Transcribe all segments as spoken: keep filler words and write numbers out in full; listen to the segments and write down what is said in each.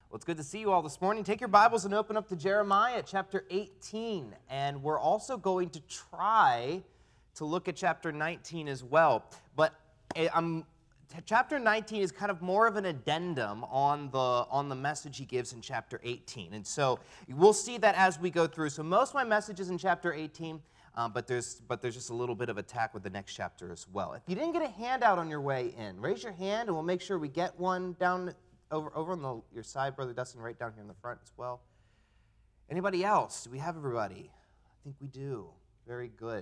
Well, it's good to see you all this morning. Take your Bibles and open up to Jeremiah chapter eighteen. And we're also going to try to look at chapter nineteen as well. But I'm, chapter nineteen is kind of more of an addendum on the, on the message he gives in chapter eighteen. And so we'll see that as we go through. So most of my message is in chapter eighteen, uh, but, there's, but there's just a little bit of attack with the next chapter as well. If you didn't get a handout on your way in, raise your hand and we'll make sure we get one down Over, over on the, your side, Brother Dustin, right down here in the front as well. Anybody else? Do we have everybody? I think we do. Very good.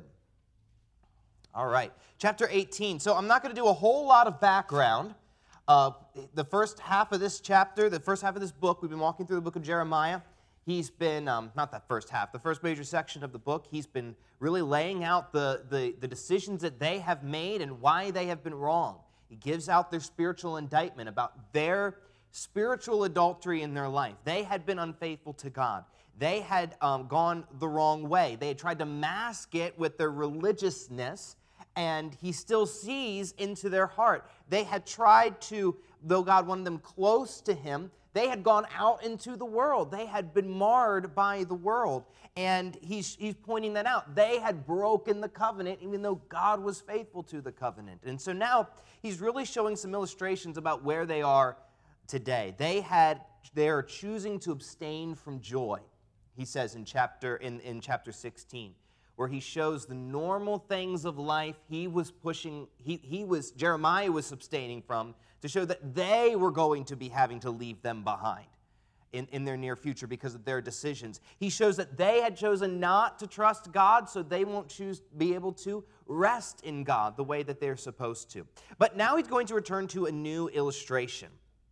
All right. Chapter eighteen. So I'm not going to do a whole lot of background. Uh, the first half of this chapter, the first half of this book, we've been walking through the book of Jeremiah. He's been, um, not that first half, the first major section of the book, he's been really laying out the, the, the decisions that they have made and why they have been wrong. He gives out their spiritual indictment about their spiritual adultery in their life. They had been unfaithful to God. They had um, gone the wrong way. They had tried to mask it with their religiousness, and he still sees into their heart. They had tried to, though God wanted them close to him, they had gone out into the world. They had been marred by the world, and he's, he's pointing that out. They had broken the covenant, even though God was faithful to the covenant. And so now he's really showing some illustrations about where they are today. They had, they are choosing to abstain from joy, he says in chapter, in, in chapter sixteen, where he shows the normal things of life he was pushing, he, he was, Jeremiah was abstaining from, to show that they were going to be having to leave them behind in, in their near future because of their decisions. He shows that they had chosen not to trust God, so they won't choose be able to rest in God the way that they're supposed to. But now he's going to return to a new illustration.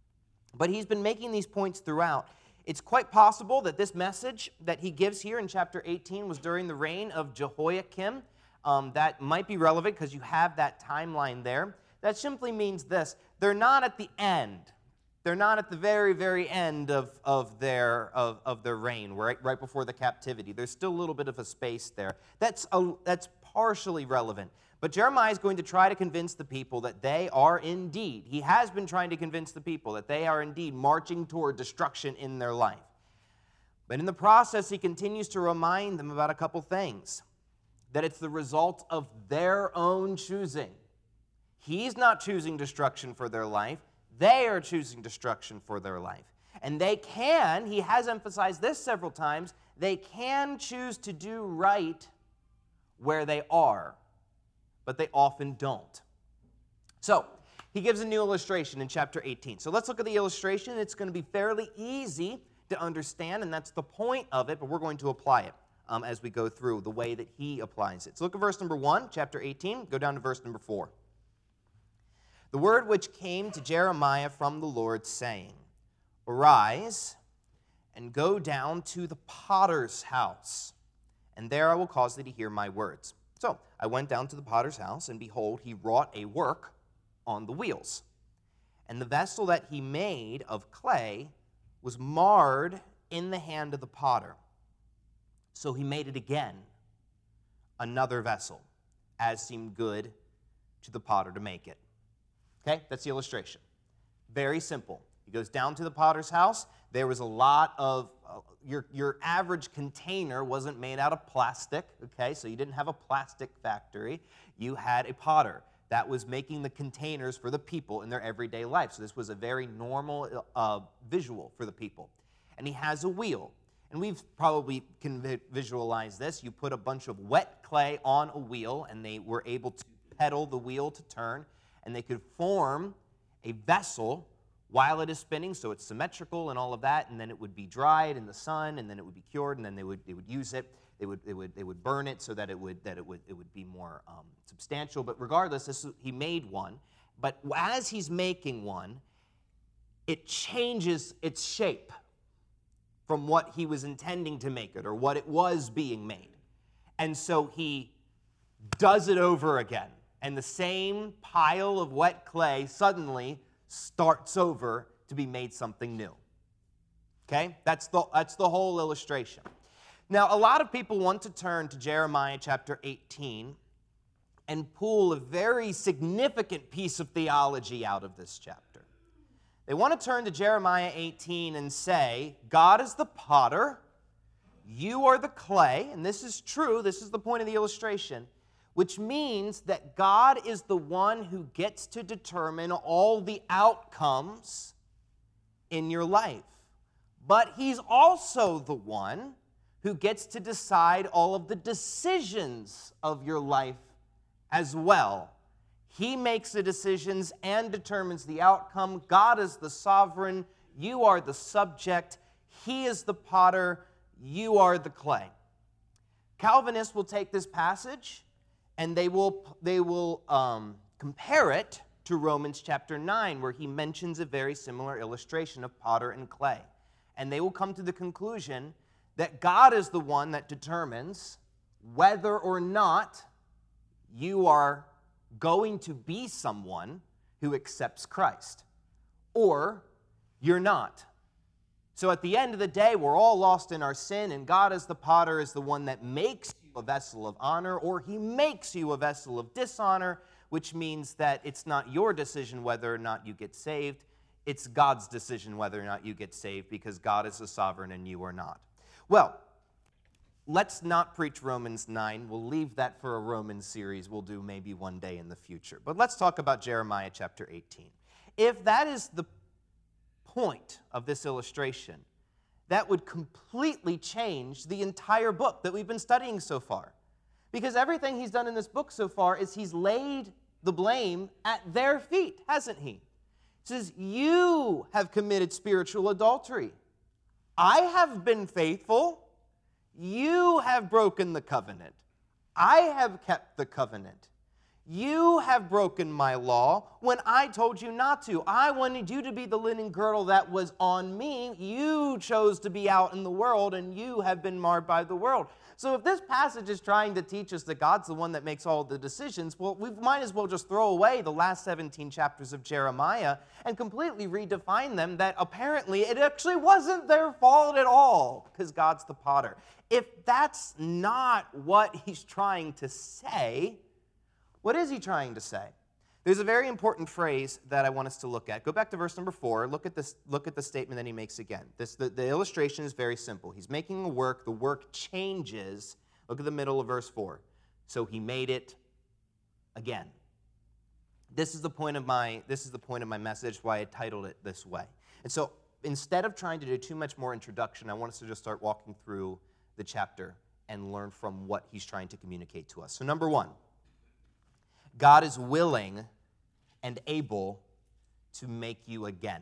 But he's been making these points throughout. It's quite possible that this message that he gives here in chapter eighteen was during the reign of Jehoiakim. Um, that might be relevant because you have that timeline there. That simply means this. They're not at the end. They're not at the very, very end of, of, their, of, of their reign, right, right before the captivity. There's still a little bit of a space there. That's, a, that's partially relevant. But Jeremiah is going to try to convince the people that they are indeed, he has been trying to convince the people that they are indeed marching toward destruction in their life. But in the process, he continues to remind them about a couple things. That it's the result of their own choosing. He's not choosing destruction for their life. They are choosing destruction for their life. And they can, he has emphasized this several times, they can choose to do right where they are, but they often don't. So, he gives a new illustration in chapter eighteen. So let's look at the illustration. It's going to be fairly easy to understand, and that's the point of it, but we're going to apply it um, as we go through the way that he applies it. So look at verse number one, chapter eighteen. Go down to verse number four. The word which came to Jeremiah from the Lord, saying, Arise, and go down to the potter's house, and there I will cause thee to hear my words. So I went down to the potter's house, and behold, he wrought a work on the wheels. And the vessel that he made of clay was marred in the hand of the potter. So he made it again, another vessel, as seemed good to the potter to make it. Okay, that's the illustration. Very simple. He goes down to the potter's house. There was a lot of, uh, your, your average container wasn't made out of plastic, okay? So you didn't have a plastic factory. You had a potter that was making the containers for the people in their everyday life. So this was a very normal uh, visual for the people. And he has a wheel. And we've probably can vi- visualize this. You put a bunch of wet clay on a wheel, and they were able to pedal the wheel to turn, and they could form a vessel while it is spinning, so it's symmetrical and all of that, and then it would be dried in the sun, and then it would be cured, and then they would they would use it. They would they would they would burn it so that it would that it would it would be more um, substantial. But regardless, this, he made one. But as he's making one, it changes its shape from what he was intending to make it or what it was being made, and so he does it over again. And the same pile of wet clay suddenly starts over to be made something new. Okay? That's the, that's the whole illustration. Now, a lot of people want to turn to Jeremiah chapter eighteen and pull a very significant piece of theology out of this chapter. They want to turn to Jeremiah eighteen and say, God is the potter, you are the clay, and this is true, this is the point of the illustration, which means that God is the one who gets to determine all the outcomes in your life. But he's also the one who gets to decide all of the decisions of your life as well. He makes the decisions and determines the outcome. God is the sovereign. You are the subject. He is the potter. You are the clay. Calvinists will take this passage and they will, they will um, compare it to Romans chapter nine, where he mentions a very similar illustration of potter and clay. And they will come to the conclusion that God is the one that determines whether or not you are going to be someone who accepts Christ, or you're not. So at the end of the day, we're all lost in our sin, and God as the potter is the one that makes you a vessel of honor, or he makes you a vessel of dishonor, which means that it's not your decision whether or not you get saved. It's God's decision whether or not you get saved, because God is the sovereign and you are not. Well, let's not preach Romans nine. We'll leave that for a Romans series we'll do maybe one day in the future. But let's talk about Jeremiah chapter eighteen. If that is the point of this illustration, that would completely change the entire book that we've been studying so far. Because everything he's done in this book so far is he's laid the blame at their feet, hasn't he? He says, you have committed spiritual adultery. I have been faithful. You have broken the covenant. I have kept the covenant. You have broken my law when I told you not to. I wanted you to be the linen girdle that was on me. You chose to be out in the world, and you have been marred by the world. So if this passage is trying to teach us that God's the one that makes all the decisions, well, we might as well just throw away the last seventeen chapters of Jeremiah and completely redefine them, that apparently it actually wasn't their fault at all, because God's the potter. If that's not what he's trying to say, what is he trying to say? There's a very important phrase that I want us to look at. Go back to verse number four. Look at this. Look at the statement that he makes again. This, the, the illustration is very simple. He's making a work. The work changes. Look at the middle of verse four. So he made it again. This is the point of my. This is the point of my message. Why I titled it this way. And so instead of trying to do too much more introduction, I want us to just start walking through the chapter and learn from what he's trying to communicate to us. So number one. God is willing and able to make you again.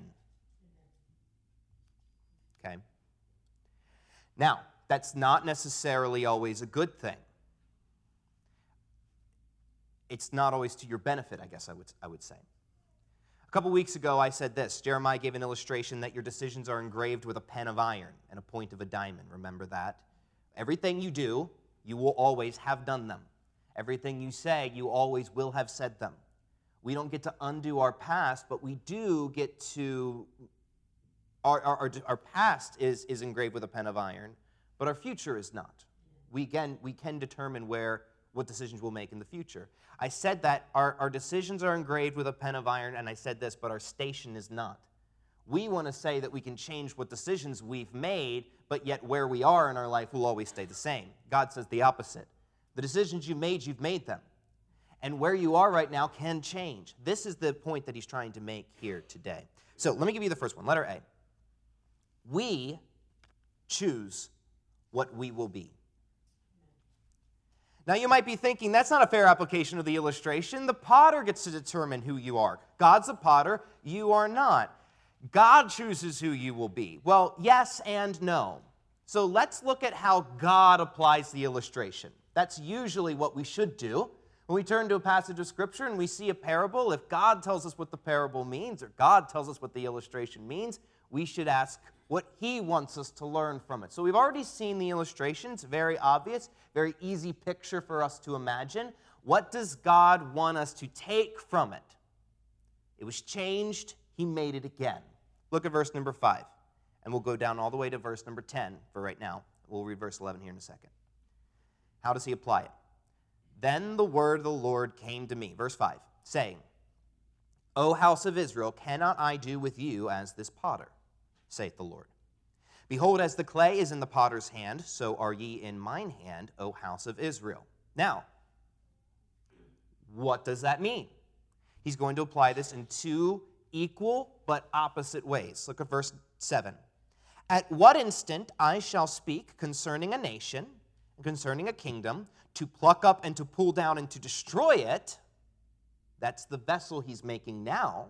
Okay? Now, that's not necessarily always a good thing. It's not always to your benefit, I guess I would, I would say. A couple weeks ago, I said this. Jeremiah gave an illustration that your decisions are engraved with a pen of iron and a point of a diamond. Remember that? Everything you do, you will always have done them. Everything you say, you always will have said them. We don't get to undo our past, but we do get to, our, our, our past is, is engraved with a pen of iron, but our future is not. We can, we can determine where, what decisions we'll make in the future. I said that our, our decisions are engraved with a pen of iron, and I said this, but our station is not. We want to say that we can change what decisions we've made, but yet where we are in our life will always stay the same. God says the opposite. The decisions you made, you've made them. And where you are right now can change. This is the point that he's trying to make here today. So let me give you the first one, letter A. We choose what we will be. Now you might be thinking, that's not a fair application of the illustration. The potter gets to determine who you are. God's a potter, you are not. God chooses who you will be. Well, yes and no. So let's look at how God applies the illustration. That's usually what we should do. When we turn to a passage of Scripture and we see a parable, if God tells us what the parable means, or God tells us what the illustration means, we should ask what he wants us to learn from it. So we've already seen the illustration. It's very obvious, very easy picture for us to imagine. What does God want us to take from it? It was changed. He made it again. Look at verse number five, and we'll go down all the way to verse number ten for right now. We'll read verse eleven here in a second. How does he apply it? Then the word of the Lord came to me, verse five, saying, O house of Israel, cannot I do with you as this potter, saith the Lord? Behold, as the clay is in the potter's hand, so are ye in mine hand, O house of Israel. Now, what does that mean? He's going to apply this in two equal but opposite ways. Look at verse seven. At what instant I shall speak concerning a nation, concerning a kingdom, to pluck up and to pull down and to destroy it. That's the vessel he's making now.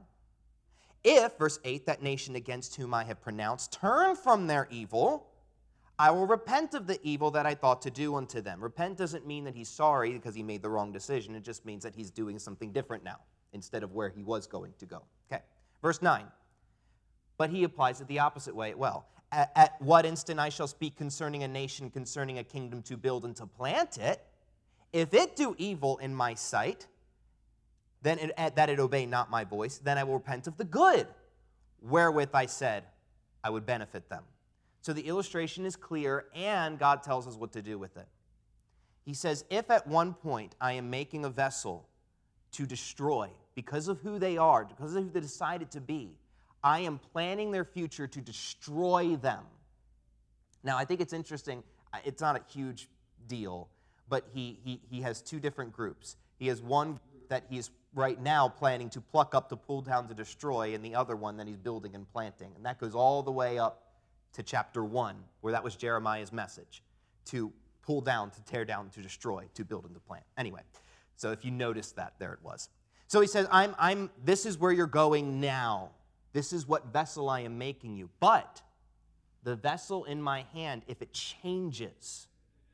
If, verse eight, that nation against whom I have pronounced turn from their evil, I will repent of the evil that I thought to do unto them. Repent doesn't mean that he's sorry because he made the wrong decision. It just means that he's doing something different now instead of where he was going to go. Okay, verse nine. But he applies it the opposite way. Well, at, at what instant I shall speak concerning a nation, concerning a kingdom to build and to plant it, if it do evil in my sight, then it, that it obey not my voice, then I will repent of the good, wherewith I said I would benefit them. So the illustration is clear, and God tells us what to do with it. He says, if at one point I am making a vessel to destroy, because of who they are, because of who they decided to be, I am planning their future to destroy them. Now, I think it's interesting. It's not a huge deal, but he, he, he has two different groups. He has one that he is right now planning to pluck up, to pull down, to destroy, and the other one that he's building and planting. And that goes all the way up to chapter one, where that was Jeremiah's message, to pull down, to tear down, to destroy, to build and to plant. Anyway, so if you noticed that, there it was. So he says, I'm, I'm, this is where you're going now. This is what vessel I am making you. But the vessel in my hand, if it changes,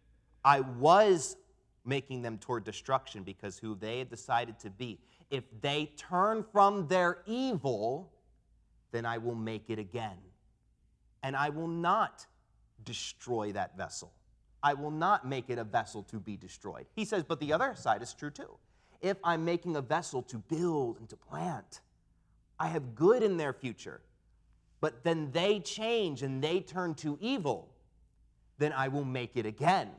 I was making them toward destruction because who they had decided to be. If they turn from their evil, then I will make it again. And I will not destroy that vessel. I will not make it a vessel to be destroyed. He says, but the other side is true too. If I'm making a vessel to build and to plant, I have good in their future. But then they change and they turn to evil, then I will make it again.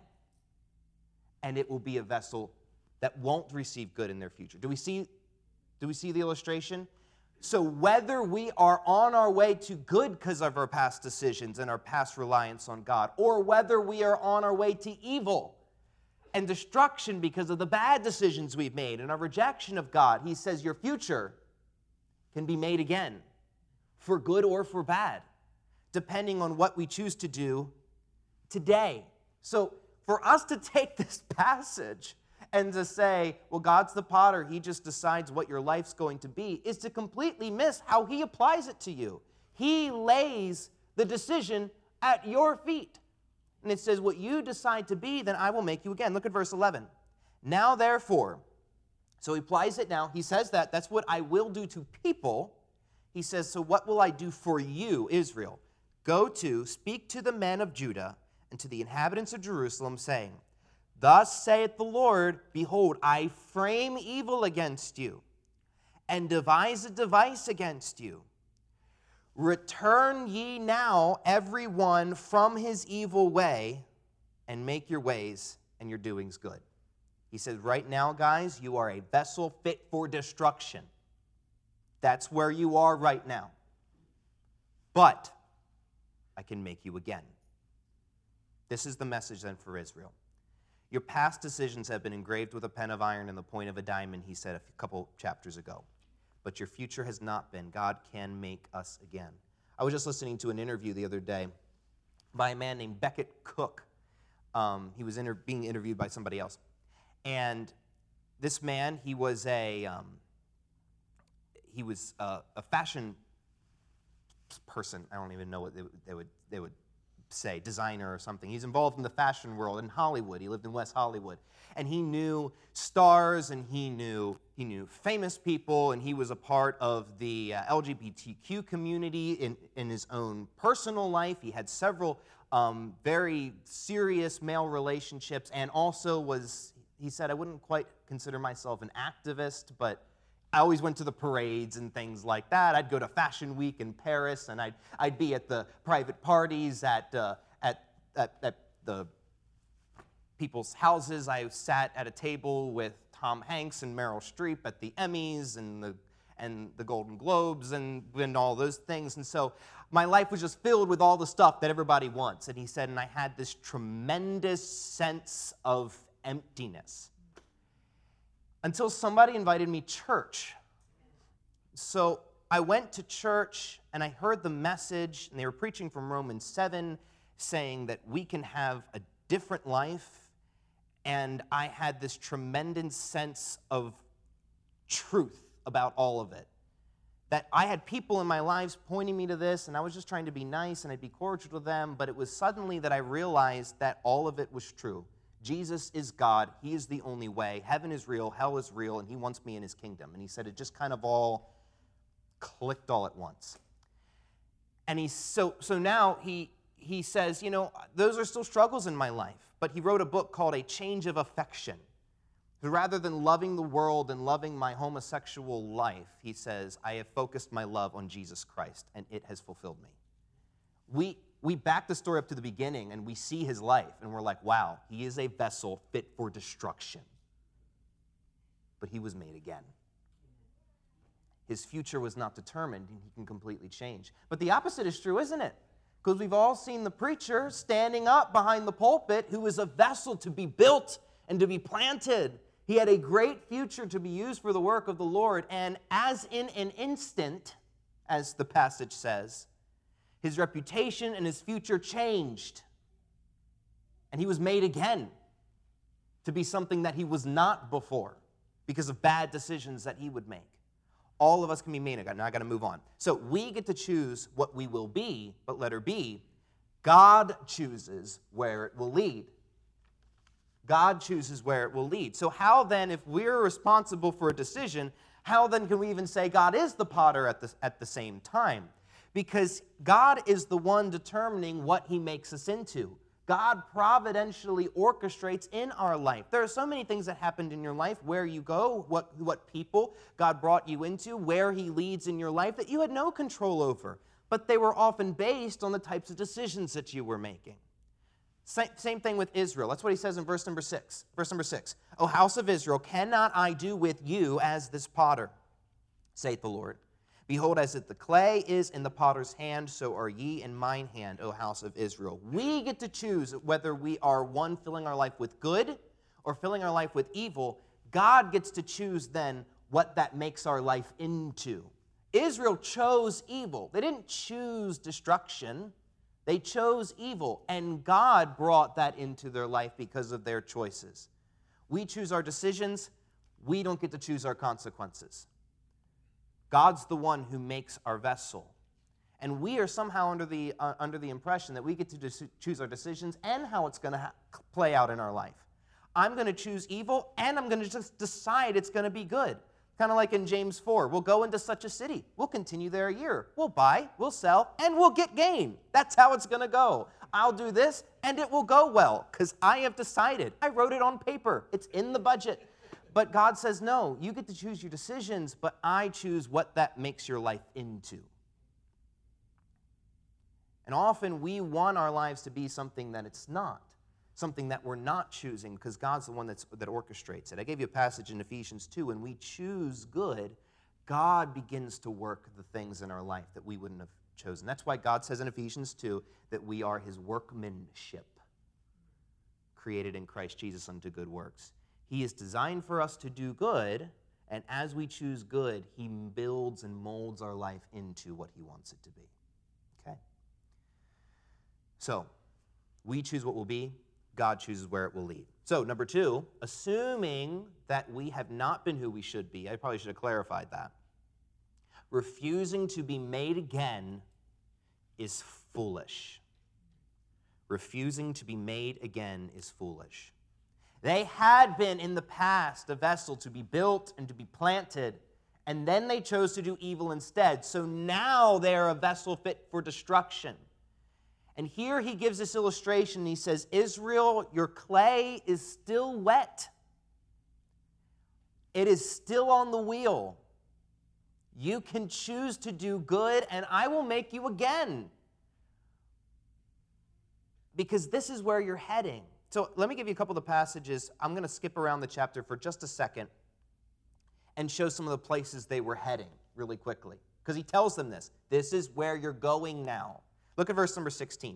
And it will be a vessel that won't receive good in their future. Do we see, do we see the illustration? So whether we are on our way to good because of our past decisions and our past reliance on God, or whether we are on our way to evil and destruction because of the bad decisions we've made and our rejection of God, he says your future can be made again, for good or for bad, depending on what we choose to do today. So for us to take this passage and to say, well, God's the potter, he just decides what your life's going to be, is to completely miss how he applies it to you. He lays the decision at your feet. And it says, what you decide to be, then I will make you again. Look at verse eleven. Now, therefore, so he applies it now. He says that. That's what I will do to people. He says, so what will I do for you, Israel? Go to, speak to the men of Judah and to the inhabitants of Jerusalem, saying, thus saith the Lord, behold, I frame evil against you, and devise a device against you. Return ye now every one from his evil way, and make your ways and your doings good. He says, right now, guys, you are a vessel fit for destruction. That's where you are right now. But I can make you again. This is the message then for Israel. Your past decisions have been engraved with a pen of iron and the point of a diamond, he said a couple chapters ago. But your future has not been. God can make us again. I was just listening to an interview the other day by a man named Becket Cook. Um, he was inter- being interviewed by somebody else. And this man, he was a um, he was a, a fashion person. I don't even know what they, they would they would say, designer or something. He's involved in the fashion world in Hollywood. He lived in West Hollywood, and he knew stars, and he knew he knew famous people, and he was a part of the uh, L G B T Q community in in his own personal life. He had several um, very serious male relationships, and also was. He said, I wouldn't quite consider myself an activist, but I always went to the parades and things like that. I'd go to Fashion Week in Paris, and I'd I'd be at the private parties at uh, at, at at the people's houses. I sat at a table with Tom Hanks and Meryl Streep at the Emmys, and the and the Golden Globes and, and all those things. And so my life was just filled with all the stuff that everybody wants. And he said, and I had this tremendous sense of emptiness until somebody invited me to church. So I went to church and I heard the message, and they were preaching from Romans seven, saying that we can have a different life. And I had this tremendous sense of truth about all of it. That I had people in my lives pointing me to this, and I was just trying to be nice and I'd be cordial to them, but it was suddenly that I realized that all of it was true. Jesus is God. He is the only way. Heaven is real. Hell is real, and he wants me in his kingdom. And he said it just kind of all clicked all at once. And he so so now he he says, you know, those are still struggles in my life, but he wrote a book called A Change of Affection. Rather than loving the world and loving my homosexual life, he says, I have focused my love on Jesus Christ, and it has fulfilled me. We, we back the story up to the beginning, and we see his life, and we're like, wow, he is a vessel fit for destruction. But he was made again. His future was not determined, and he can completely change. But the opposite is true, isn't it? Because we've all seen the preacher standing up behind the pulpit who is a vessel to be built and to be planted. He had a great future to be used for the work of the Lord, and as in an instant, as the passage says, his reputation and his future changed, and he was made again to be something that he was not before because of bad decisions that he would make. All of us can be made again. Now I got to move on. So we get to choose what we will be, but letter B, God chooses where it will lead. God chooses where it will lead. So how then, if we're responsible for a decision, how then can we even say God is the potter at the, at the same time? Because God is the one determining what he makes us into. God providentially orchestrates in our life. There are so many things that happened in your life, where you go, what, what people God brought you into, where he leads in your life that you had no control over. But they were often based on the types of decisions that you were making. Same thing with Israel. That's what he says in verse number six. Verse number six. O house of Israel, cannot I do with you as this potter, saith the Lord? Behold, as if the clay is in the potter's hand, so are ye in mine hand, O house of Israel. We get to choose whether we are, one, filling our life with good or filling our life with evil. God gets to choose then what that makes our life into. Israel chose evil. They didn't choose destruction. They chose evil, and God brought that into their life because of their choices. We choose our decisions. We don't get to choose our consequences. God's the one who makes our vessel. And we are somehow under the, uh, under the impression that we get to dis- choose our decisions and how it's going to ha- play out in our life. I'm going to choose evil, and I'm going to just decide it's going to be good. Kind of like in James four, we'll go into such a city. We'll continue there a year. We'll buy, we'll sell, and we'll get gain. That's how it's going to go. I'll do this, and it will go well, because I have decided. I wrote it on paper. It's in the budget. But God says, no, you get to choose your decisions, but I choose what that makes your life into. And often we want our lives to be something that it's not. Something that we're not choosing, because God's the one that's, that orchestrates it. I gave you a passage in Ephesians two. When we choose good, God begins to work the things in our life that we wouldn't have chosen. That's why God says in Ephesians two that we are his workmanship, created in Christ Jesus unto good works. He is designed for us to do good, and as we choose good, he builds and molds our life into what he wants it to be. Okay? So, we choose what will be. God chooses where it will lead. So, number two, assuming that we have not been who we should be, I probably should have clarified that. Refusing to be made again is foolish. Refusing to be made again is foolish. They had been in the past a vessel to be built and to be planted, and then they chose to do evil instead. So now they are a vessel fit for destruction. And here he gives this illustration. He says, Israel, your clay is still wet. It is still on the wheel. You can choose to do good, and I will make you again. Because this is where you're heading. So let me give you a couple of the passages. I'm going to skip around the chapter for just a second and show some of the places they were heading really quickly because he tells them this. This is where you're going now. Look at verse number sixteen.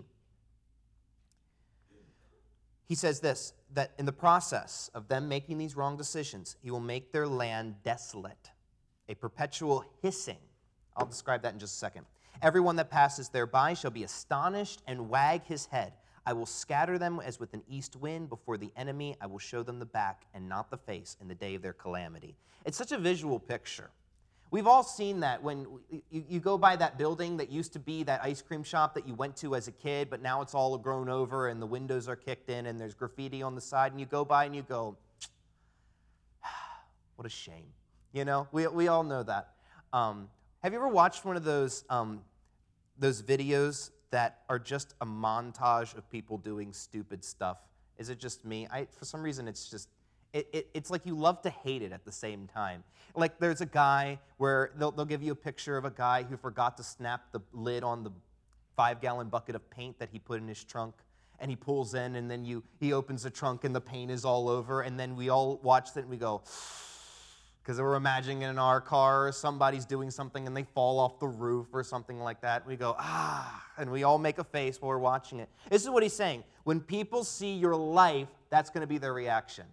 He says this, that in the process of them making these wrong decisions, he will make their land desolate, a perpetual hissing. I'll describe that in just a second. Everyone that passes thereby shall be astonished and wag his head. I will scatter them as with an east wind before the enemy. I will show them the back and not the face in the day of their calamity. It's such a visual picture. We've all seen that when you, you go by that building that used to be that ice cream shop that you went to as a kid, but now it's all grown over and the windows are kicked in and there's graffiti on the side, and you go by and you go, what a shame. You know, we, we all know that. Um, have you ever watched one of those, um, those videos that are just a montage of people doing stupid stuff? Is it just me? I, for some reason, it's just, It, it, it's like you love to hate it at the same time. Like there's a guy where they'll, they'll give you a picture of a guy who forgot to snap the lid on the five-gallon bucket of paint that he put in his trunk, and he pulls in, and then you he opens the trunk, and the paint is all over, and then we all watch it, and we go, because we're imagining in our car somebody's doing something, and they fall off the roof or something like that. We go, ah, and we all make a face while we're watching it. This is what he's saying. When people see your life, that's going to be their reaction.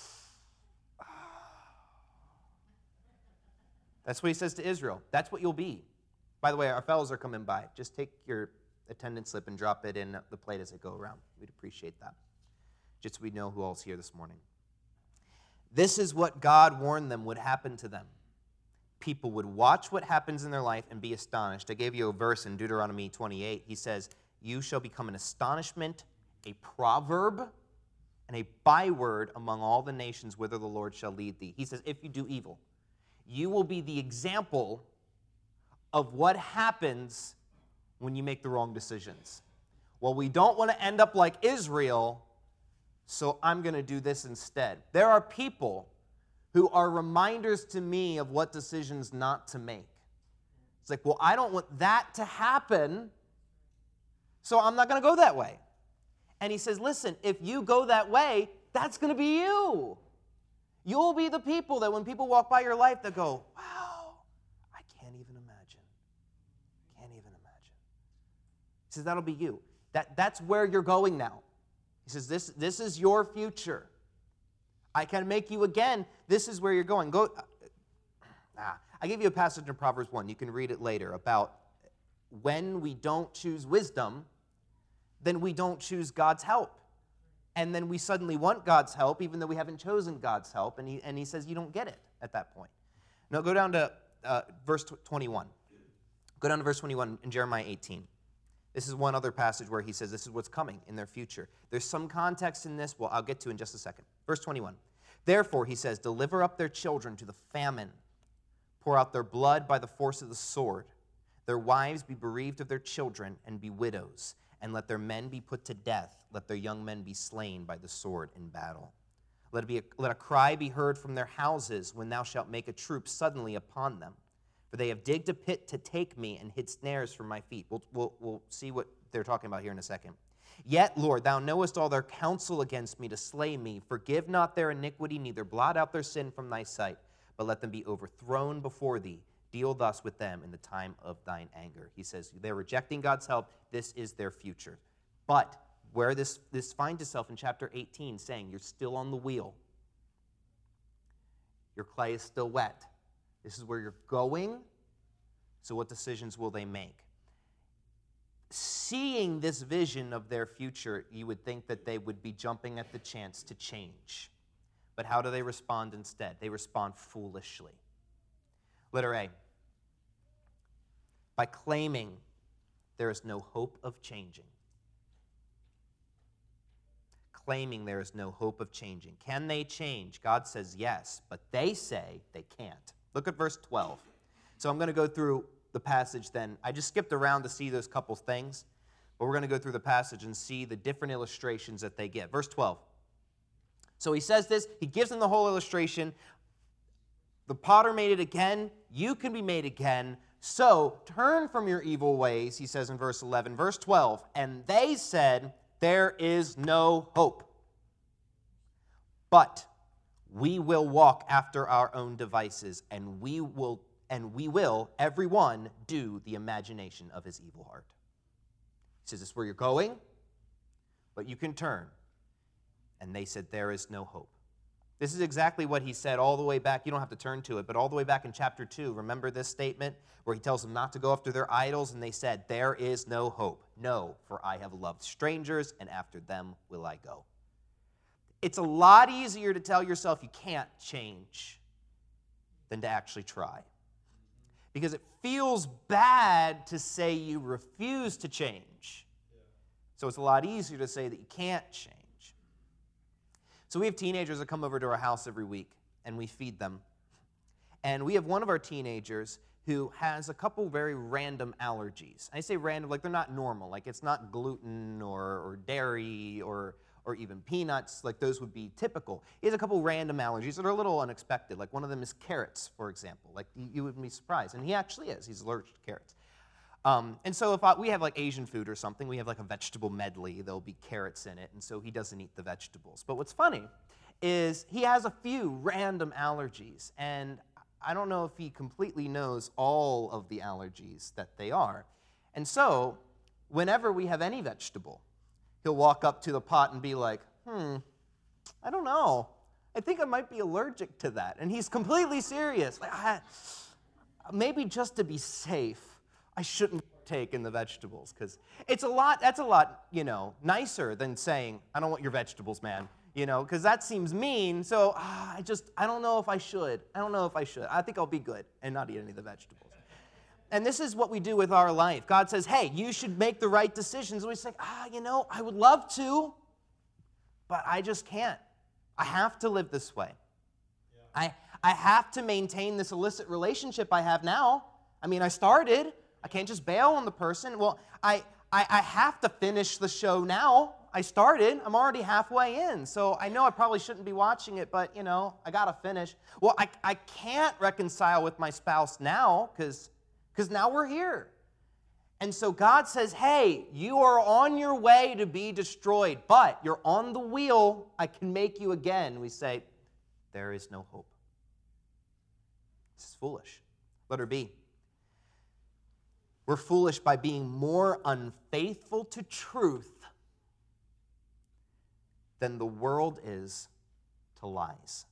That's what he says to Israel. That's what you'll be. By the way, our fellows are coming by. Just take your attendance slip and drop it in the plate as they go around. We'd appreciate that. Just so we know who all's here this morning. This is what God warned them would happen to them. People would watch what happens in their life and be astonished. I gave you a verse in Deuteronomy twenty-eight. He says, you shall become an astonishment, a proverb, and a byword among all the nations whither the Lord shall lead thee. He says, if you do evil, you will be the example of what happens when you make the wrong decisions. Well, we don't want to end up like Israel, so I'm going to do this instead. There are people who are reminders to me of what decisions not to make. It's like, well, I don't want that to happen, so I'm not going to go that way. And he says, listen, if you go that way, that's going to be you. You'll be the people that when people walk by your life, they'll go, wow, I can't even imagine. Can't even imagine. He says, that'll be you. That, that's where you're going now. He says, this, this is your future. I can make you again. This is where you're going. Go. Ah, I gave you a passage in Proverbs one. You can read it later about when we don't choose wisdom, then we don't choose God's help. And then we suddenly want God's help, even though we haven't chosen God's help. And he, and he says, you don't get it at that point. Now, go down to uh, verse twenty-one. Go down to verse twenty-one in Jeremiah eighteen. This is one other passage where he says this is what's coming in their future. There's some context in this, well, I'll get to in just a second. Verse twenty-one. Therefore, he says, deliver up their children to the famine. Pour out their blood by the force of the sword. Their wives be bereaved of their children and be widows. And let their men be put to death. Let their young men be slain by the sword in battle. Let, it be a, let a cry be heard from their houses when thou shalt make a troop suddenly upon them. For they have digged a pit to take me and hid snares for my feet. We'll, we'll, we'll see what they're talking about here in a second. Yet, Lord, thou knowest all their counsel against me to slay me. Forgive not their iniquity, neither blot out their sin from thy sight, but let them be overthrown before thee. Deal thus with them in the time of thine anger. He says they're rejecting God's help. This is their future. But where this, this finds itself in chapter eighteen, saying you're still on the wheel. Your clay is still wet. This is where you're going. So what decisions will they make? Seeing this vision of their future, you would think that they would be jumping at the chance to change. But how do they respond instead? They respond foolishly. Letter A. By claiming there is no hope of changing. Claiming there is no hope of changing. Can they change? God says yes, but they say they can't. Look at verse twelve. So I'm going to go through the passage then. I just skipped around to see those couple things, but we're going to go through the passage and see the different illustrations that they give. Verse twelve. So he says this, he gives them the whole illustration. The potter made it again, you can be made again. So turn from your evil ways, he says in verse eleven. Verse twelve, and they said, there is no hope. But we will walk after our own devices, and we will and we will, everyone, do the imagination of his evil heart. He says, this is where you're going, but you can turn. And they said, there is no hope. This is exactly what he said all the way back. You don't have to turn to it, but all the way back in chapter two. Remember this statement where he tells them not to go after their idols, and they said, there is no hope. No, for I have loved strangers, and after them will I go. It's a lot easier to tell yourself you can't change than to actually try. Because it feels bad to say you refuse to change. So it's a lot easier to say that you can't change. So we have teenagers that come over to our house every week, and we feed them. And we have one of our teenagers who has a couple very random allergies. I say random, like they're not normal. Like it's not gluten or, or dairy or, or even peanuts. Like those would be typical. He has a couple random allergies that are a little unexpected. Like one of them is carrots, for example. Like you, you would be surprised. And he actually is. He's allergic to carrots. Um, and so if I, we have like Asian food or something, we have like a vegetable medley, there'll be carrots in it, and so he doesn't eat the vegetables. But what's funny is he has a few random allergies, and I don't know if he completely knows all of the allergies that they are. And so whenever we have any vegetable, he'll walk up to the pot and be like, hmm, I don't know. I think I might be allergic to that. And he's completely serious. Like, I, maybe just to be safe, I shouldn't take in the vegetables, because it's a lot, that's a lot, you know, nicer than saying, I don't want your vegetables, man, you know, because that seems mean, so ah, I just, I don't know if I should. I don't know if I should. I think I'll be good and not eat any of the vegetables. And this is what we do with our life. God says, hey, you should make the right decisions. And we say, ah, you know, I would love to, but I just can't. I have to live this way. Yeah. I, I have to maintain this illicit relationship I have now. I mean, I started. I can't just bail on the person. Well, I, I, I have to finish the show now. I started. I'm already halfway in. So I know I probably shouldn't be watching it, but, you know, I got to finish. Well, I, I can't reconcile with my spouse now because because now we're here. And so God says, hey, you are on your way to be destroyed, but you're on the wheel. I can make you again. We say, there is no hope. This is foolish. Letter B. We're foolish by being more unfaithful to truth than the world is to lies.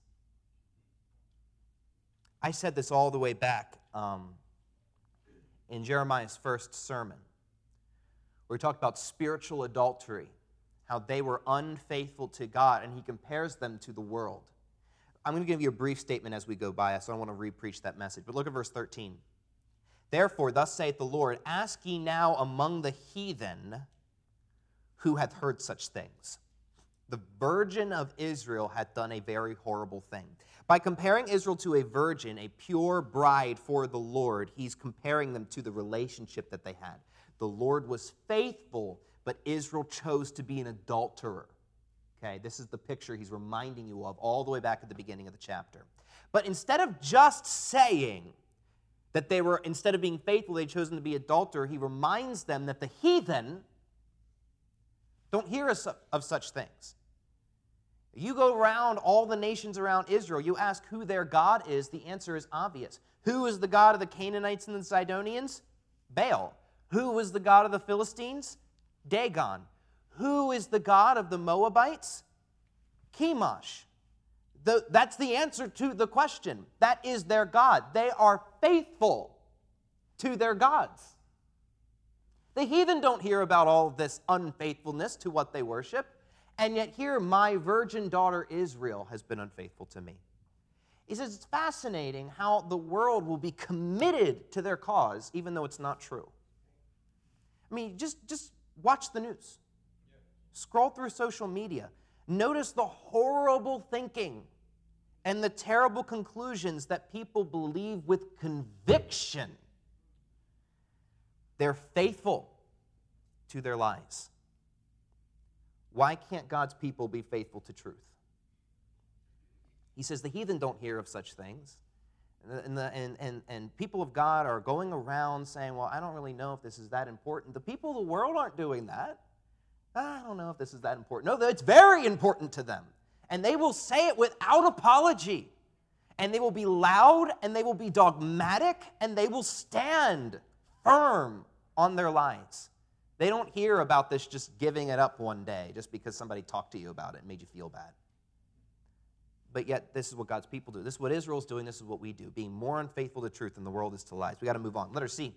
I said this all the way back um, in Jeremiah's first sermon, where he talked about spiritual adultery, how they were unfaithful to God, and he compares them to the world. I'm going to give you a brief statement as we go by, so I don't want to re-preach that message, but look at verse thirteen. Therefore, thus saith the Lord, ask ye now among the heathen who hath heard such things. The virgin of Israel hath done a very horrible thing. By comparing Israel to a virgin, a pure bride for the Lord, he's comparing them to the relationship that they had. The Lord was faithful, but Israel chose to be an adulterer. Okay, this is the picture he's reminding you of all the way back at the beginning of the chapter. But instead of just saying that they were, instead of being faithful, they'd chosen to be adulterer, he reminds them that the heathen don't hear of such things. You go around all the nations around Israel, you ask who their God is, the answer is obvious. Who is the God of the Canaanites and the Sidonians? Baal. Who is the God of the Philistines? Dagon. Who is the God of the Moabites? Chemosh. The, that's the answer to the question. That is their God. They are faithful to their gods. The heathen don't hear about all this unfaithfulness to what they worship, and yet here my virgin daughter Israel has been unfaithful to me. He says it's fascinating how the world will be committed to their cause even though it's not true. I mean, just, just watch the news. Scroll through social media. Notice the horrible thinking and the terrible conclusions that people believe with conviction. They're faithful to their lies. Why can't God's people be faithful to truth? He says the heathen don't hear of such things. And, the, and, and, and people of God are going around saying, well, I don't really know if this is that important. The people of the world aren't doing that. I don't know if this is that important. No, it's very important to them. And they will say it without apology. And they will be loud, and they will be dogmatic, and they will stand firm on their lies. They don't hear about this just giving it up one day just because somebody talked to you about it and made you feel bad. But yet, this is what God's people do. This is what Israel's doing. This is what we do. Being more unfaithful to truth than the world is to lies. We got to move on. Letter C.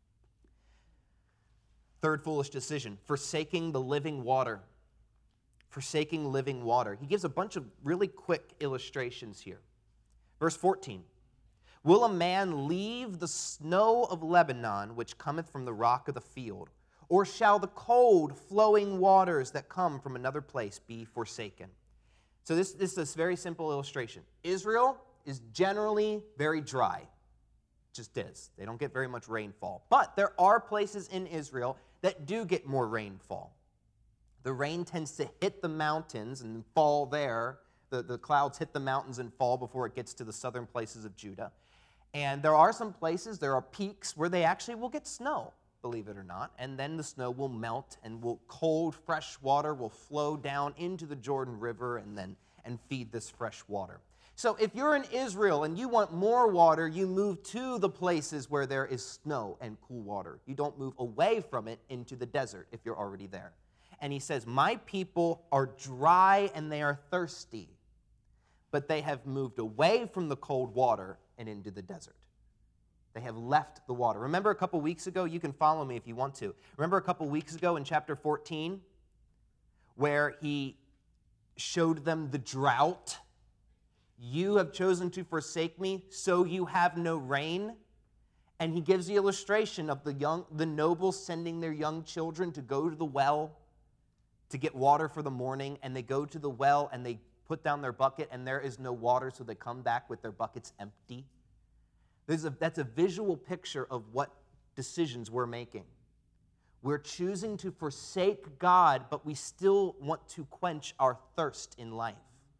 Third foolish decision, forsaking the living water. Forsaking living water. He gives a bunch of really quick illustrations here. Verse fourteen. Will a man leave the snow of Lebanon, which cometh from the rock of the field? Or shall the cold flowing waters that come from another place be forsaken? So this, this is a very simple illustration. Israel is generally very dry. Just is. They don't get very much rainfall. But there are places in Israel that do get more rainfall. The rain tends to hit the mountains and fall there. The, the clouds hit the mountains and fall before it gets to the southern places of Judah. And there are some places, there are peaks where they actually will get snow, believe it or not. And then the snow will melt and will cold, fresh water will flow down into the Jordan River and then and feed this fresh water. So if you're in Israel and you want more water, you move to the places where there is snow and cool water. You don't move away from it into the desert if you're already there. And he says, my people are dry and they are thirsty, but they have moved away from the cold water and into the desert. They have left the water. Remember a couple weeks ago, you can follow me if you want to. Remember a couple weeks ago in chapter fourteen, where he showed them the drought? You have chosen to forsake me, so you have no rain. And he gives the illustration of the young, the nobles sending their young children to go to the well to get water for the morning, and they go to the well and they put down their bucket, and there is no water, so they come back with their buckets empty. There's a, that's a visual picture of what decisions we're making. We're choosing to forsake God, but we still want to quench our thirst in life.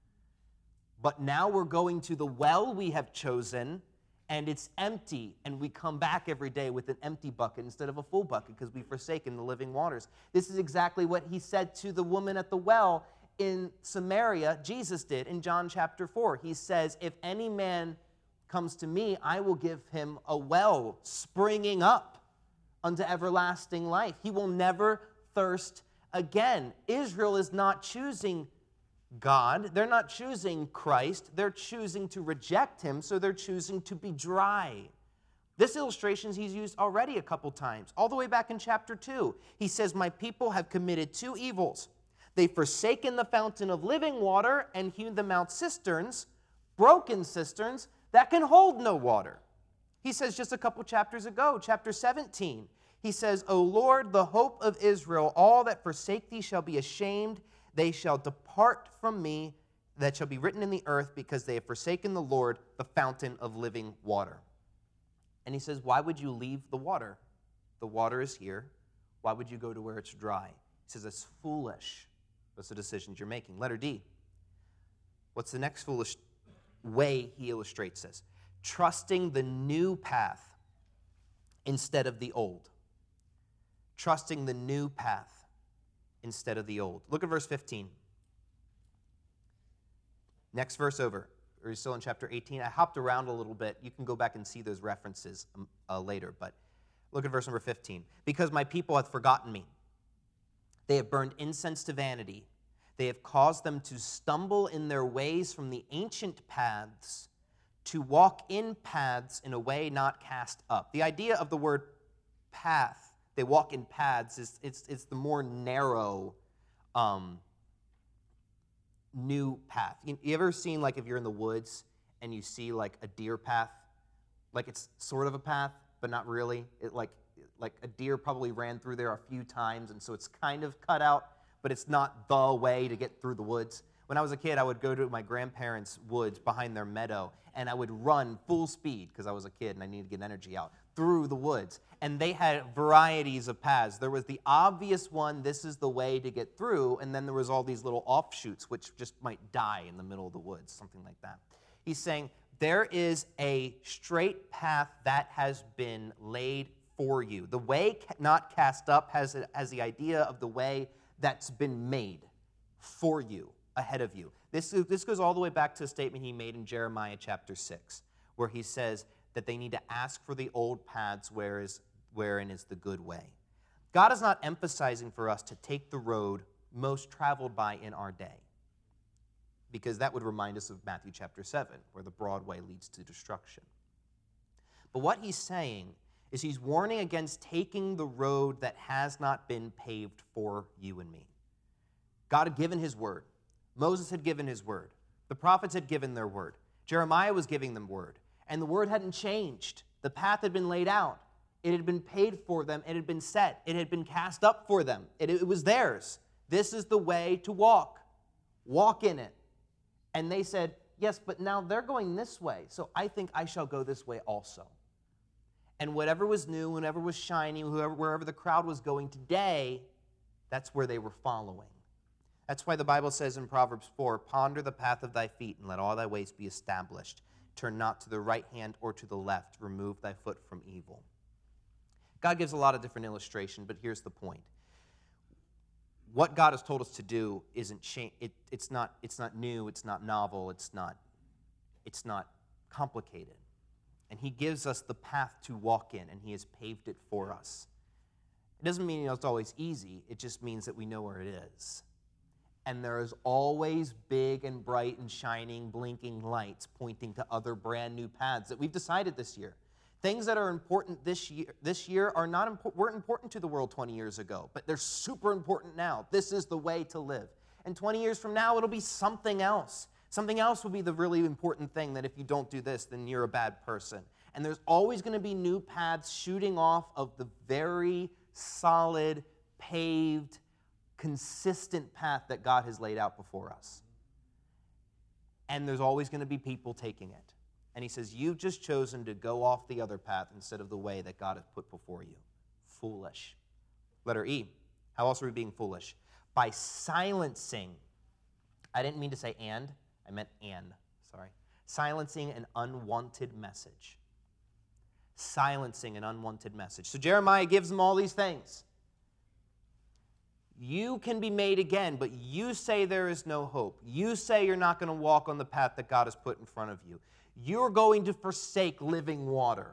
But now we're going to the well we have chosen, and it's empty, and we come back every day with an empty bucket instead of a full bucket because we've forsaken the living waters. This is exactly what he said to the woman at the well in Samaria. Jesus did in John chapter four. He says, if any man comes to me, I will give him a well springing up unto everlasting life. He will never thirst again. Israel is not choosing God. They're not choosing Christ. They're choosing to reject him, so they're choosing to be dry. This illustration he's used already a couple times. All the way back in chapter two, he says, my people have committed two evils. They've forsaken the fountain of living water and hewn them out cisterns, broken cisterns, that can hold no water. He says just a couple chapters ago, chapter seventeen, he says, O Lord, the hope of Israel, all that forsake thee shall be ashamed. They shall depart from me, that shall be written in the earth, because they have forsaken the Lord, the fountain of living water. And he says, why would you leave the water? The water is here. Why would you go to where it's dry? He says, it's foolish. That's the decisions you're making. Letter D. What's the next foolish way he illustrates this? Trusting the new path instead of the old. Trusting the new path instead of the old. Look at verse fifteen. Next verse over. We're still in chapter eighteen. I hopped around a little bit. You can go back and see those references um, uh, later, but look at verse number fifteen. Because my people hath forgotten me. They have burned incense to vanity. They have caused them to stumble in their ways from the ancient paths, to walk in paths in a way not cast up. The idea of the word path, they walk in paths, is it's, it's the more narrow um, new path. You, you ever seen, like, if you're in the woods and you see, like, a deer path? Like, it's sort of a path, but not really. It, like, like a deer probably ran through there a few times, and so it's kind of cut out, but it's not the way to get through the woods. When I was a kid, I would go to my grandparents' woods behind their meadow, and I would run full speed, because I was a kid and I needed to get energy out, through the woods. And they had varieties of paths. There was the obvious one, this is the way to get through, and then there was all these little offshoots, which just might die in the middle of the woods, something like that. He's saying, there is a straight path that has been laid for you. The way not cast up has, has the idea of the way that's been made for you. ahead of you. This, this goes all the way back to a statement he made in Jeremiah chapter six, where he says that they need to ask for the old paths where is, wherein is the good way. God is not emphasizing for us to take the road most traveled by in our day, because that would remind us of Matthew chapter seven, where the broad way leads to destruction. But what he's saying is he's warning against taking the road that has not been paved for you and me. God had given his word. Moses had given his word. The prophets had given their word. Jeremiah was giving them word. And the word hadn't changed. The path had been laid out. It had been paid for them. It had been set. It had been cast up for them. It, it was theirs. This is the way to walk. Walk in it. And they said, yes, but now they're going this way, so I think I shall go this way also. And whatever was new, whatever was shiny, whoever, wherever the crowd was going today, that's where they were following. That's why the Bible says in Proverbs four, ponder the path of thy feet, and let all thy ways be established. Turn not to the right hand or to the left. Remove thy foot from evil. God gives a lot of different illustration, but here's the point. What God has told us to do isn't cha- it, it's not it's not new, it's not novel, it's not it's not complicated. And he gives us the path to walk in, and he has paved it for us. It doesn't mean it's always easy, it just means that we know where it is. And there is always big and bright and shining, blinking lights pointing to other brand new paths that we've decided this year. Things that are important this year, this year are not impo- weren't important to the world twenty years ago, but they're super important now. This is the way to live. And twenty years from now, it'll be something else. Something else will be the really important thing that if you don't do this, then you're a bad person. And there's always going to be new paths shooting off of the very solid, paved, consistent path that God has laid out before us. And there's always going to be people taking it. And he says, you've just chosen to go off the other path instead of the way that God has put before you. Foolish. Letter E. How else are we being foolish? By silencing. I didn't mean to say and. I meant an. Sorry. Silencing an unwanted message. Silencing an unwanted message. So Jeremiah gives them all these things. You can be made again, but you say there is no hope. You say you're not going to walk on the path that God has put in front of you. You're going to forsake living water.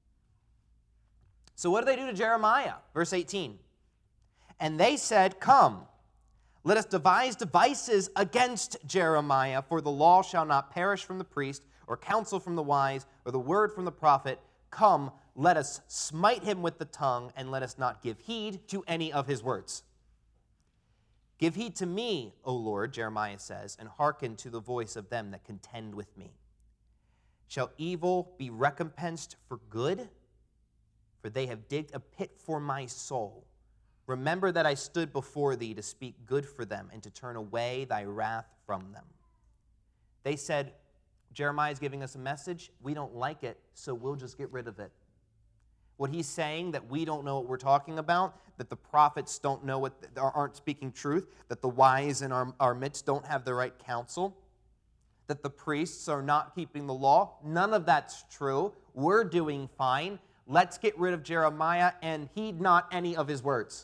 So what do they do to Jeremiah? Verse eighteen. And they said, come, let us devise devices against Jeremiah, for the law shall not perish from the priest, or counsel from the wise, or the word from the prophet. Come, let us smite him with the tongue, and let us not give heed to any of his words. Give heed to me, O Lord, Jeremiah says, and hearken to the voice of them that contend with me. Shall evil be recompensed for good? For they have digged a pit for my soul. Remember that I stood before thee to speak good for them and to turn away thy wrath from them. They said, Jeremiah is giving us a message. We don't like it, so we'll just get rid of it. What he's saying, that we don't know what we're talking about, that the prophets don't know what, aren't speaking truth, that the wise in our, our midst don't have the right counsel, that the priests are not keeping the law. None of that's true. We're doing fine. Let's get rid of Jeremiah and heed not any of his words.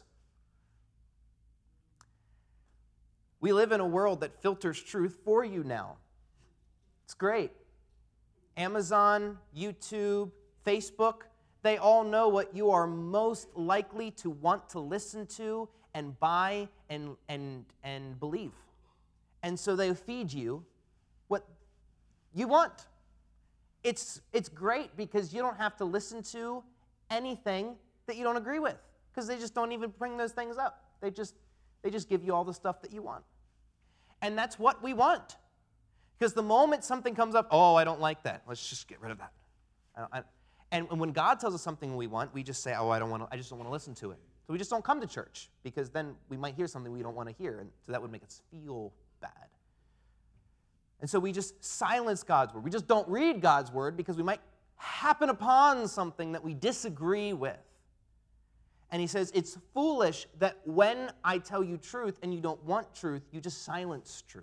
We live in a world that filters truth for you now. It's great. Amazon, YouTube, Facebook, they all know what you are most likely to want to listen to and buy and, and, and believe. And so they feed you what you want. It's, it's great because you don't have to listen to anything that you don't agree with, because they just don't even bring those things up. They just, they just give you all the stuff that you want. And that's what we want. Because the moment something comes up, oh, I don't like that. Let's just get rid of that. I don't, I, and when God tells us something we want, we just say, oh, I don't want to, I just don't want to listen to it. So we just don't come to church, because then we might hear something we don't want to hear, and so that would make us feel bad. And so we just silence God's word. We just don't read God's word because we might happen upon something that we disagree with. And he says, it's foolish that when I tell you truth and you don't want truth, you just silence truth.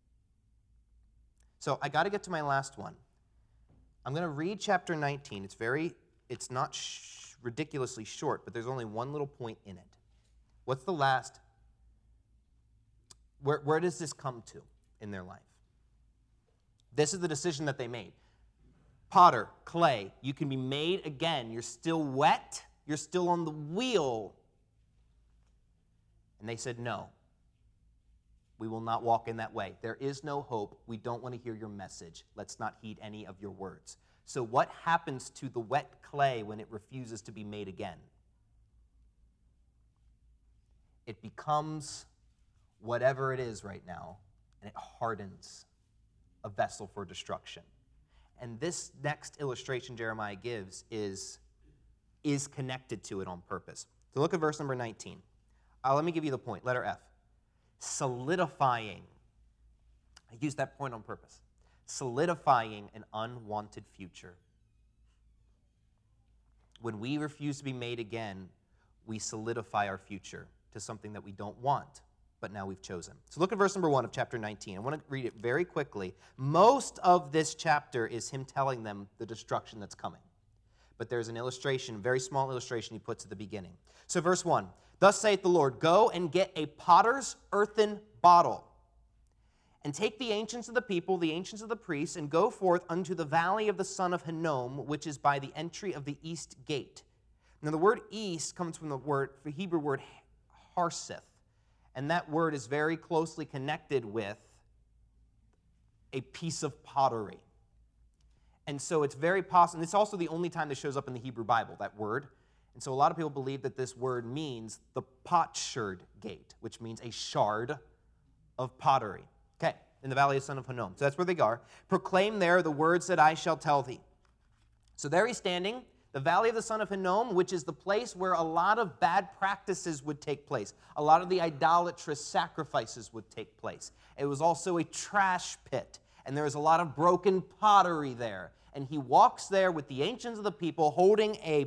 So I got to get to my last one. I'm going to read chapter nineteen. It's very, it's not sh- ridiculously short, but there's only one little point in it. What's the last? Where, where does this come to in their life? This is the decision that they made. Potter, clay, you can be made again. You're still wet. You're still on the wheel. And they said, no, we will not walk in that way. There is no hope. We don't want to hear your message. Let's not heed any of your words. So what happens to the wet clay when it refuses to be made again? It becomes whatever it is right now, and it hardens a vessel for destruction. And this next illustration Jeremiah gives is, is connected to it on purpose. So look at verse number nineteen. Uh, let me give you the point, letter F. Solidifying. I use that point on purpose. Solidifying an unwanted future. When we refuse to be made again, we solidify our future to something that we don't want, but now we've chosen. So look at verse number one of chapter nineteen. I want to read it very quickly. Most of this chapter is him telling them the destruction that's coming. But there's an illustration, a very small illustration he puts at the beginning. So verse one, thus saith the Lord, go and get a potter's earthen bottle, and take the ancients of the people, the ancients of the priests, and go forth unto the valley of the son of Hinnom, which is by the entry of the east gate. Now the word east comes from the word, the Hebrew word harseth, and that word is very closely connected with a piece of pottery. And so it's very possible, and it's also the only time that shows up in the Hebrew Bible, that word. And so a lot of people believe that this word means the potsherd gate, which means a shard of pottery. Okay, in the valley of the son of Hinnom. So that's where they are. Proclaim there the words that I shall tell thee. So there he's standing, the valley of the son of Hinnom, which is the place where a lot of bad practices would take place. A lot of the idolatrous sacrifices would take place. It was also a trash pit, and there was a lot of broken pottery there. And he walks there with the ancients of the people holding a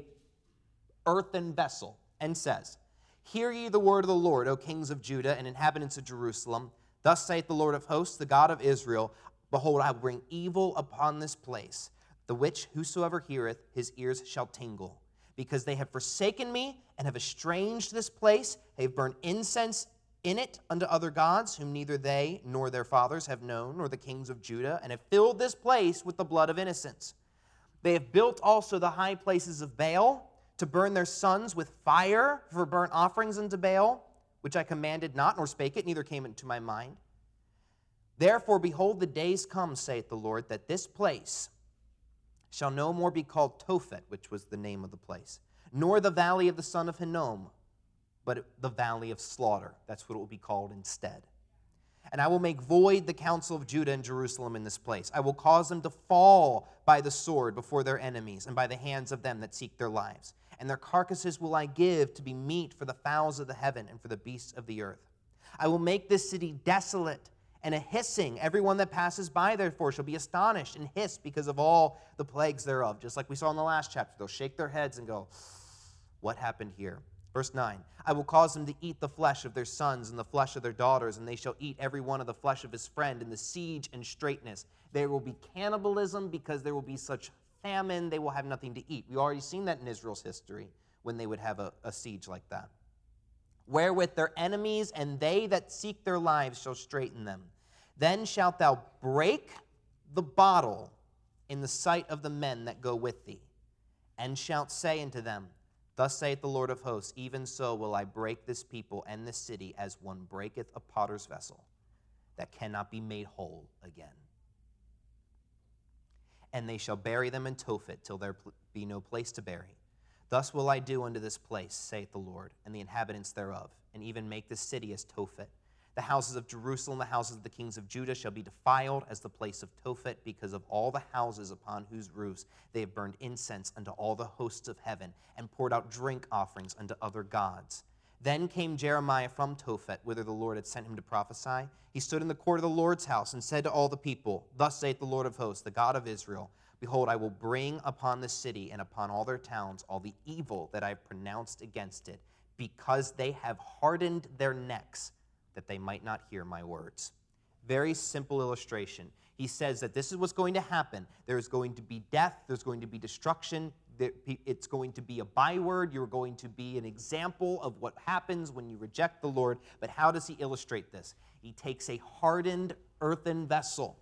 earthen vessel and says, hear ye the word of the Lord, O kings of Judah and inhabitants of Jerusalem. Thus saith the Lord of hosts, the God of Israel, behold, I will bring evil upon this place, the which whosoever heareth, his ears shall tingle. Because they have forsaken me and have estranged this place, they have burned incense in it unto other gods, whom neither they nor their fathers have known, nor the kings of Judah, and have filled this place with the blood of innocents. They have built also the high places of Baal, to burn their sons with fire for burnt offerings unto Baal, which I commanded not, nor spake it, neither came it into my mind. Therefore, behold, the days come, saith the Lord, that this place shall no more be called Tophet, which was the name of the place, nor the valley of the son of Hinnom, but the valley of slaughter. That's what it will be called instead. And I will make void the counsel of Judah and Jerusalem in this place. I will cause them to fall by the sword before their enemies, and by the hands of them that seek their lives. And their carcasses will I give to be meat for the fowls of the heaven and for the beasts of the earth. I will make this city desolate and a hissing. Everyone that passes by, therefore, shall be astonished and hiss because of all the plagues thereof. Just like we saw in the last chapter, they'll shake their heads and go, what happened here? Verse nine, I will cause them to eat the flesh of their sons and the flesh of their daughters, and they shall eat every one of the flesh of his friend in the siege and straitness. There will be cannibalism because there will be such famine, they will have nothing to eat. We've already seen that in Israel's history when they would have a, a siege like that. Wherewith their enemies and they that seek their lives shall straiten them. Then shalt thou break the bottle in the sight of the men that go with thee, and shalt say unto them, thus saith the Lord of hosts, even so will I break this people and this city as one breaketh a potter's vessel that cannot be made whole again. And they shall bury them in Tophet till there be no place to bury. Thus will I do unto this place, saith the Lord, and the inhabitants thereof, and even make this city as Tophet. The houses of Jerusalem, the houses of the kings of Judah shall be defiled as the place of Tophet, because of all the houses upon whose roofs they have burned incense unto all the hosts of heaven, and poured out drink offerings unto other gods. Then came Jeremiah from Tophet, whither the Lord had sent him to prophesy. He stood in the court of the Lord's house, and said to all the people, thus saith the Lord of hosts, the God of Israel, behold, I will bring upon this city and upon all their towns all the evil that I have pronounced against it, because they have hardened their necks, that they might not hear my words. Very simple illustration. He says that this is what's going to happen. There's going to be death. There's going to be destruction. it's going to be a byword. You're going to be an example of what happens when you reject the Lord. But how does he illustrate this? He takes a hardened earthen vessel,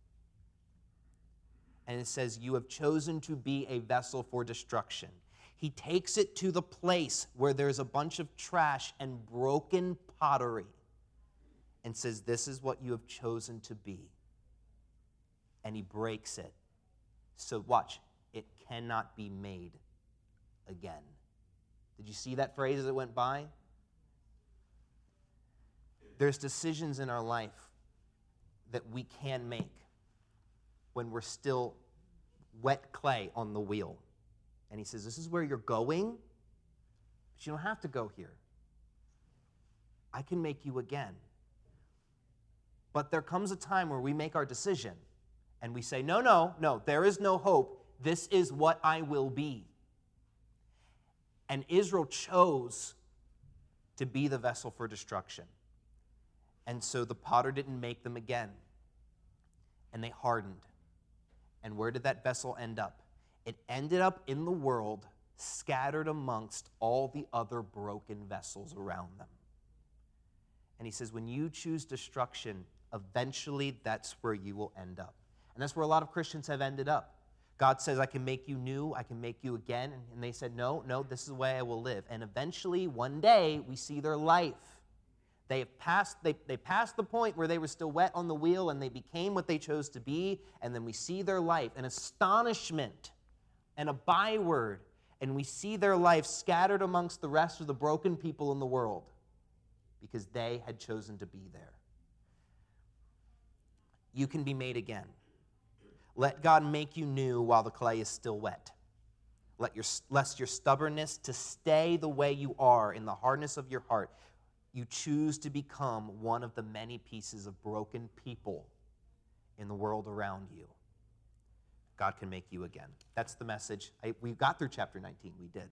and it says, you have chosen to be a vessel for destruction. He takes it to the place where there's a bunch of trash and broken pottery and says, this is what you have chosen to be. And he breaks it. So watch, it cannot be made again. Did you see that phrase as it went by? There's decisions in our life that we can make when we're still wet clay on the wheel. And he says, this is where you're going, but you don't have to go here. I can make you again. But there comes a time where we make our decision and we say, no, no, no, there is no hope. This is what I will be. And Israel chose to be the vessel for destruction. And so the potter didn't make them again. And they hardened. And where did that vessel end up? It ended up in the world, scattered amongst all the other broken vessels around them. And he says, when you choose destruction, eventually that's where you will end up. And that's where a lot of Christians have ended up. God says, I can make you new, I can make you again. And they said, no, no, this is the way I will live. And eventually, one day, we see their life. They have passed, they, they passed the point where they were still wet on the wheel and they became what they chose to be. And then we see their life, an astonishment and a byword. And we see their life scattered amongst the rest of the broken people in the world because they had chosen to be there. You can be made again. Let God make you new while the clay is still wet. Let your, lest your stubbornness to stay the way you are in the hardness of your heart, you choose to become one of the many pieces of broken people in the world around you. God can make you again. That's the message. I, we got through chapter nineteen. We did.